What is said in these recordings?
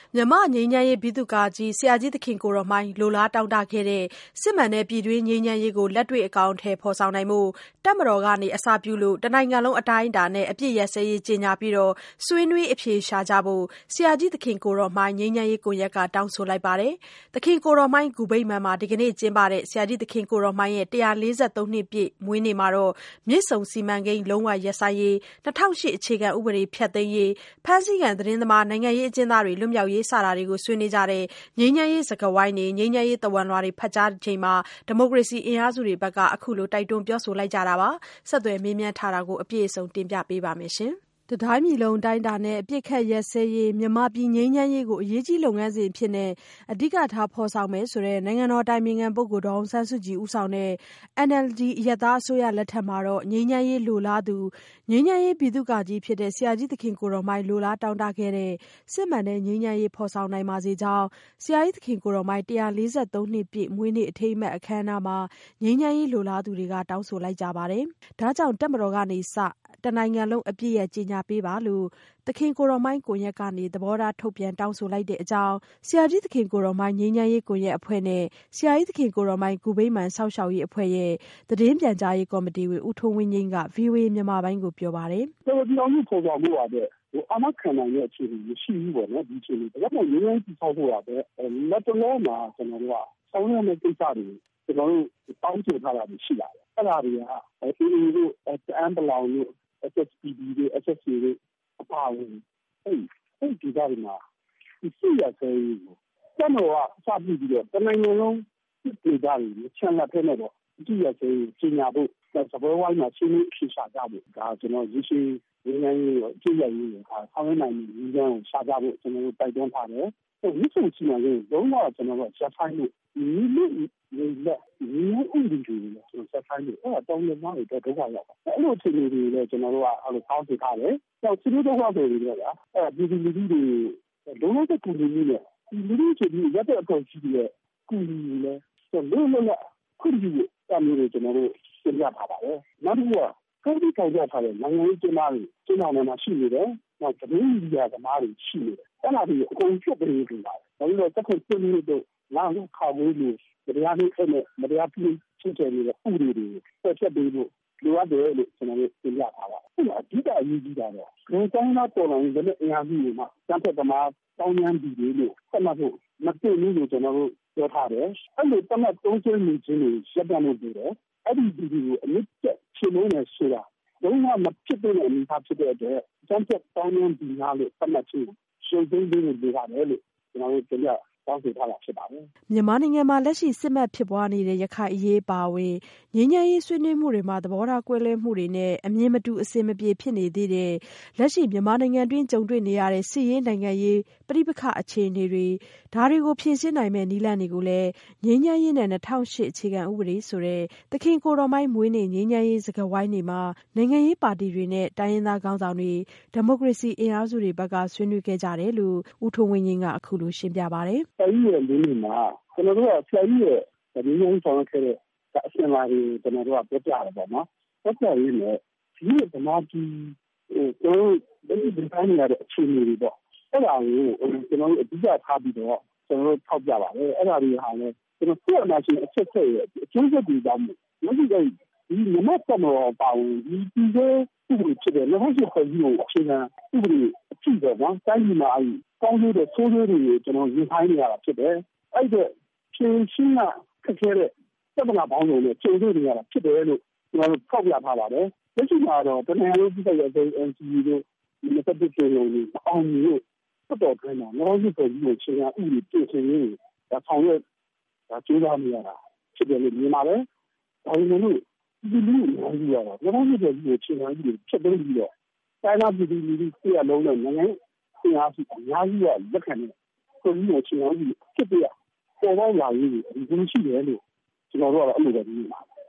မြန်မာ့ငြိမ်းချမ်းရေးဗိသုကာကြီးဆရာကြီးသခင်ကိုယ်တော်မှိုင်းလိုလားတောင့်တခဲ့တဲ့စစ်မှန်တဲ့ပြည်တွင်းငြိမ်းချမ်းရေးကိုလက်တွေ့အကောင်အထည်ဖော်ဆောင်နိုင်ဖို့တပ်မတော်ကနေအစပြုလို့တနိုင်ငံလုံးအတိုင်းအတာနဲ့အပြည့်ရပ်စဲရေးကြေညာပြီးဆွေးနွေးအဖြေရှာကြဖို့ဆရာကြီးသခင်ကိုယ်တော်မှိုင်းငြိမ်းချမ်းရေးကွန်ရက်ကတောင်းဆိုလိုက်ပါတယ်။သခင်ကိုယ်တော်မှိုင်းဂူဗိမာန်မှာဒီကနေ့ကျင်းပတဲ့ဆရာကြီးသခင်ကိုယ်တော်မှိုင်းရဲ့143နှစ်ပြည့်မွေးနေ့မှာမြစ်ဆုံစီမံကိန်းလုံးဝရပ်ဆိုင်းရေး2008အခြေခံဥပဒေဖျက်သိမ်းရေးဖမ်းဆီးခံသတင်းသမားနိုင်ငံရေးအကျဉ်းသားတွေလွတ်မြောက်ရေးစတာတွေကိုဆွေးနွေးကြတဲ့ငြိမ်းချမ်းရေးစကားဝိုင်းတွေငြိမ်းချမ်းရေးသဝဏ်လွှာတွေဖတ်ကြားချိန်မှာဒီမိုကရေစီအင်အားစုတွေဘက်ကအခုလိုတိုက်တွန်းပြောဆိုလိုက်ကြတာပါဆက်သွယ်မေးမြန်းထားတာကိုအပြည့်အစုံတင်ပြပေးပါမယ်ရှင်တတိုင်းပြည်လုံးတိုင်းတာနဲ့အပြစ်ခတ်ရက်စဲရေးမြန်မာပြည်ငြိမ်းချမ်းရေးကိုအရေးကြီးလုပ်ငန်းစဉ်အဖြစ်နဲ့အဓိကထားဖော်ဆောင်မယ်ဆိုတဲ့နိုင်ငံတော်တိုင်ပင်ခံပုဂ္ဂိုလ်ဒေါ်အောင်ဆန်းစုကြည်ဦးဆောင်တဲ့ NLD အရပ်သားအစိုးရလက်ထက်မှာငြိမ်းချမ်းရေးလိုလားသူငြိမ်းချမ်းရေးဗိသုကာကြီးဖြစ်တဲ့ဆရာကြီးသခင်ကိုယ်တော်မှိုင်းလိုလားတောင့်တခဲ့တဲ့စစ်မှန်တဲ့ငြိမ်းချမ်းရေးဖော်ဆောင်နိုင်ပါစေကြောင်းဆရာကြီးသခင်ကိုယ်တော်မှိုင်း143နှစ်ပြည့်မွေးနေ့အထိမ်းအမှတ်အခမ်းအနားမှာငြိမ်းချမ်းရေးလိုလားသူတွေကတောင်းဆိုလိုက်ကြပါတယ်။ဒါကြောင့်တပ်မတော်ကနေစတနိုင်ငံလုံးအပြည့်ရဲ့ကြေညာပေးပါလို့သခင်ကိုယ်တော်မှိုင်းကွန်ရက်ကနေသဘောထားထုတ်ပြန်တောင်းဆိုလိုက်တဲ့အကြောင်းဆရာကြီးသခင်ကိုယ်တော်မှိုင်းငြိမ်းချမ်းရေးကွန်ရက်အဖွဲ့နဲ့ဆရာကြီးသခင်ကိုယ်တော်မှိုင်းဂူဗိမာန်စောင့်ရှောက်ရေးအဖွဲ့ရဲ့သတင်းပြန်ကြားရေးကော်မတီဝင်ဦးထွန်းဝင်းငိမ့်က VOA မြန်မာပိုင်းကိုပြောပါတယ်။ကျွန်တော်ဒီအောင်ကြီးပေါ်ဆောင်မှုပါတဲ့အာမခံနိုင်တဲ့အခြေအနေမရှိဘူးပေါ့နော်ဒီအခြေအနေဒါကြောင့်ငြိမ်းချမ်းရေးဆောက်ဖို့ရတဲ့လက်တော်မှာကျွန်တော်တို့ကဆောင်းရမယ့်ကိစ္စတွေကျွန်တော်တို့တောင်းဆိုထားတာရှိလာတယ်အဲ့ဒါတွေကအေးတို့အမ်ဘလောင်တို့ SSPD တို့ SSC တို့အပါအဝင်အဲ့ဒီကြားမှာဒီစီရဆဲကြီးကိုကျွန်တော်ကစပြီးတော့တနိုင်ငံလုံးဒီကြားတွေချန်လက်ထဲနဲ့တော့ဒီရဆဲကြီးညာဖို့စပွဲဝိုင်းမှာရှင်းရှင်းရှာကြဖို့ဒါကျွန်တော်ရရှိငင်းငင်းရေးအကျဉ်းရရေးဆောင်းရနိုင်ဒီကံကိုရှာကြဖို့ကျွန်တော်တို့တိုက်တွန်းထားတယ်။ဒီစုစီမံကိန်းလုံးဝကျွန်တော်တို့ဆက်ဆိုင်လို့ဒီလိုလက်ဒီဥပဒေတွေလည်းကျွန်တော်ဆက်ဆိုင်လို့အဲ့တောင်းနေမှတော့ဒုက္ခရောက်တယ်။အဲ့လိုအခြေအနေတွေလည်းကျွန်တော်တို့ကအဲ့လိုဆောင်းပြထားတယ်။တော့သူတို့တော့ဆိုပြီးတော့အဲ့ဒီလူတွေလုံးဝတကူနေနေဒီလူတွေချင်းရက်တဲ့အပေါ်ကြီးရဲ့ကူညီနေလဲလုံးဝခွင့်ပြုတာမျိုးတွေကျွန်တော်တို့ပြင်ပြထားပါတယ်။နောက်တစ်ခုကကိုယ်ဒီကြောက်ထားတဲ့နိုင်ငံရေးကျင်းပတွေကျင်းပနေမှာရှိနေတယ်။နောက်သတင်းမီဒီယာသမားတွေရှိနေတယ်။အဲ့ဒါတွေအကုန်ဖြစ်ပြီးနေတာ။ဒါပြီးတော့တက်ခွင့်ပြုလို့တော့လာလို့ခါဘူးလို့တရားနှိမ့်တဲ့မတရားပြုဖြစ်တယ်လို့ဥပဒေတွေဆက်ချက်ပေးလို့လိုအပ်တယ်လို့ကျွန်တော်တို့ပြင်ပြထားပါတယ်။အဲ့ဒါအဓိကအရေးကြီးတာတော့ဒီတိုင်းသားပေါ်လာတဲ့အင်အားစုတွေမှာစံဖက်သမားတောင်းရမ်းပြီးလို့ဆက်မှတ်ဖို့မသိဘူးလို့ကျွန်တော်တို့ပြောထားတယ်။အဲ့လိုတမတ်သုံးချင်းနေခြင်းတွေရပ်တန့်လို့ပြောတယ်။အဲ့ဒီဒီကိုအမြင့်ကျရှင်းနေဆိုတာလုံးဝမဖြစ်တဲ့အနေအထားဖြစ်တဲ့အတွက်စံဖက်တောင်းရမ်းပြီးလို့ဆက်မှတ်ခြင်းရှင်းသိမ်းလို့ပြောရတယ်လို့ကျွန်တော်တို့ပြောတောင်းဆိုထားတာဖြစ်ပါတယ်။မြန်မာနိုင်ငံမှာလက်ရှိစစ်မှတ်ဖြစ်ပွားနေတဲ့ရခိုင်အရေးပါဝင်ငြိမ်းချမ်းရေးဆွေးနွေးမှုတွေမှာသဘောထားကွဲလွဲမှုတွေနဲ့အမြင်မတူအစင်မပြေဖြစ်နေသေးတဲ့လက်ရှိမြန်မာနိုင်ငံတွင်းကြုံတွေ့နေရတဲ့စစ်ရေးနိုင်ငံရေးပဋိပက္ခအခြေအနေတွေဒါတွေကိုဖြေရှင်းနိုင်မယ့်နည်းလမ်းတွေကိုလည်းငြိမ်းချမ်းရေးနဲ့2008အခြေခံဥပဒေဆိုတဲ့သခင်ကိုယ်တော်မှိုင်းမွေးနေ့ငြိမ်းချမ်းရေးစကားဝိုင်းတွေမှာနိုင်ငံရေးပါတီတွေနဲ့တိုင်းရင်းသားခေါင်းဆောင်တွေဒီမိုကရေစီအင်အားစုတွေဘက်ကဆွေးနွေးခဲ့ကြတယ်လို့ဦးထွန်းဝင်းငိမ့်ကအခုလိုရှင်းပြပါတယ်။ဆရာကြီးရဲ့လူတွေမှာကျွန်တော်တို့ကဆရာကြီးရဲ့ဒီလိုဆောင်ခဲ့တဲ့အရှင်လာတွေကျွန်တော်တို့ကပြောပြရတယ်ပေါ့နော်။ဆက်ဆံရေးနဲ့ဒီဗမာပြည်ကျွန်တော်တို့ဒီတိုင်းရတဲ့အခြေအနေတွေပေါ့။အဲ့ဒါကိုကျွန်တော်တို့အဓိကထားပြီးတော့ကျွန်တော်တို့ထောက်ပြပါတယ်။အဲ့ဒါတွေဟာလည်းကျွန်တော်ဆက်လာရှင်အချက်ချက်ရဲ့အကျိုးဆက်တွေကြောင့်မရှိတဲ့ဒီနမတ်တော်ပါဝင်ဒီဒီလိုဥပဒေဖြစ်တဲ့2008ဖွဲ့ကြီးကိုအခြေခံဥပဒေအဖြစ်တော့နော်တိုင်းပြည်မှာအဲဒီကောင်းကျိုးတဲ့ဆိုးကျိုးတွေကျွန်တော်ရင်ဆိုင်နေရတာဖြစ်တယ်အဲ့ဒါချင်းချင်းကခက်ခဲတဲ့ပြဿနာပေါင်းစုံနဲ့ချိန်တွေ့နေရတာဖြစ်တယ်လို့ကျွန်တော်တို့ထောက်ပြထားပါတယ်လက်ရှိမှာတော့တနင်္လာနေ့ပြည်ရဲ့ NCA တို့ဒီစက်တစ်ချိန်လုံးကိုအောင်မြင်လို့တော်တော်ခိုင်းတာ2008ဖွဲ့ကြီးကိုအခြေခံဥပဒေပြင်ဆင်ရေးဒါဆောင်ရွက်ဒါကျိုးစားနေရတာဖြစ်တယ်လို့မြင်ပါတယ်ဒါပေမဲ့လို့ဒီလူမျိုးကြီးရတော့2008ဖွဲ့ကြီးကိုအခြေခံဥပဒေဖြစ်ပြီးတော့တိုင်းသားပြည်သူလူထုသိရလုံးနဲ့နိုင်ငံအင်အားစုအများကြီးကလက်ခံနေကိုကြီးကိုအခြေခံဥပဒေဖြစ်ပြပေါ်ပေါက်လာရေးဒီလိုရှိတယ်လို့ကျွန်တော်တို့ကတော့အဲ့လိုပဲမြင်ပါတယ်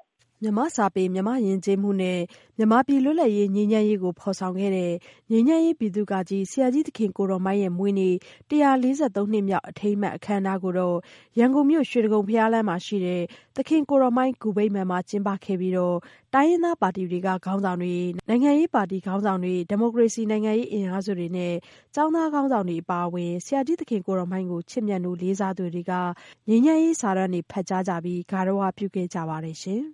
မြန်မာ့စာပေမြန်မာ့ယဉ်ကျေးမှုနဲ့မြန်မာပြည်လွတ်လပ်ရေးငြိမ်းချမ်းရေးကိုဖော်ဆောင်ခဲ့တဲ့ငြိမ်းချမ်းရေးဗိသုကာကြီးဆရာကြီးသခင်ကိုတော်မိုင်းရဲ့မွေးနေ့143နှစ်မြောက်အထိမ်းအမှတ်အခမ်းအနားကိုတော့ရန်ကုန်မြို့ရွှေတိဂုံဘုရားလမ်းမှာရှိတဲ့သခင်ကိုတော်မိုင်းဂူဗိမာန်မှာကျင်းပခဲ့ပြီးတိုင်းရင်းသားပါတီတွေကခေါင်းဆောင်တွေနိုင်ငံရေးပါတီခေါင်းဆောင်တွေဒီမိုကရေစီနိုင်ငံရေးအင်အားစုတွေနဲ့ကျောင်းသားခေါင်းဆောင်တွေအပါအဝင်ဆရာကြီးသခင်ကိုတော်မိုင်းကိုချစ်မြတ်နိုးလေးစားသူတွေကငြိမ်းချမ်းရေးစာတမ်းတွေဖတ်ကြားကြပြီးဂါရဝပြုခဲ့ကြပါတယ်ရှင်။